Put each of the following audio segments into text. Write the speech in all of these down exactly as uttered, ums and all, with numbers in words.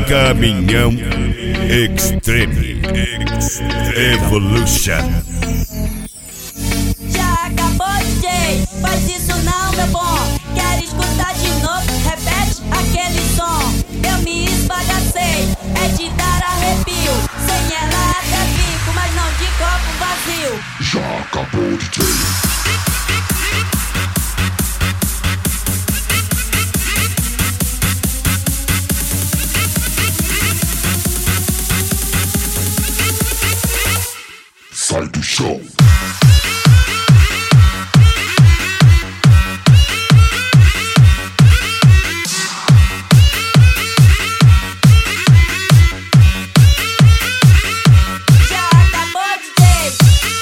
Caminhão Extreme Evolution. Já acabou, D J, faz isso não, meu bom. Quer escutar de novo? Repete aquele som. Eu me esbagacei, é de dar arrepio. Sem ela até fico, mas não de copo vazio. Já acabou, D J. Sai do chão. Já acabou, D J.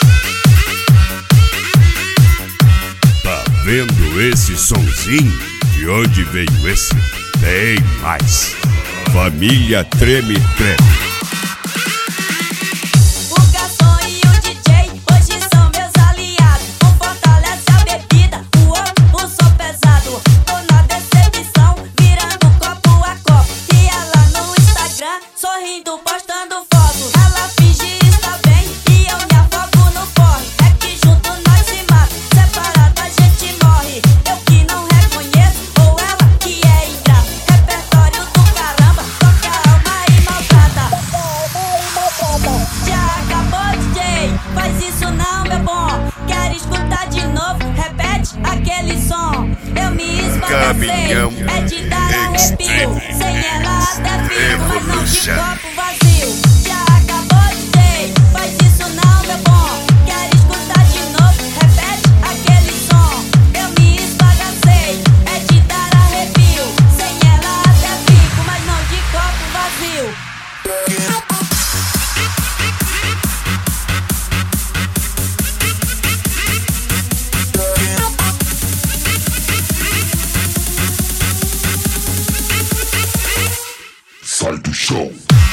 Tá vendo esse sonzinho? De onde veio esse? Tem mais. Família Treme Treme. Sorrindo, postando foto. Ela finge estar bem e eu me afogo no corre. É que junto nós se mata, separada a gente morre. Eu que não reconheço, ou ela que é ingrata. Repertório do caramba, toca a alma e maltrata. Já acabou, D J, faz isso não, meu bom. Quer escutar de novo? Repete aquele som. Eu me esbagacei, é de dar arrepio. Sem ela até fico, mas não de copo vazio. Já acabou, D J, faz isso não, meu bom. Quer escutar de novo? Repete aquele som. Eu me esbagacei, é de dar arrepio. Sem ela até fico, mas não de copo vazio. Sai do chão.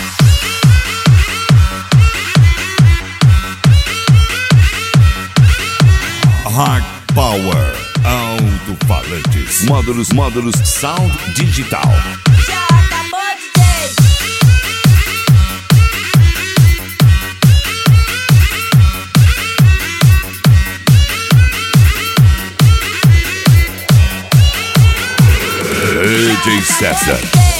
Hard Power Alto-falantes. Módulos, módulos, sound digital. Já acabou, D J. D J César.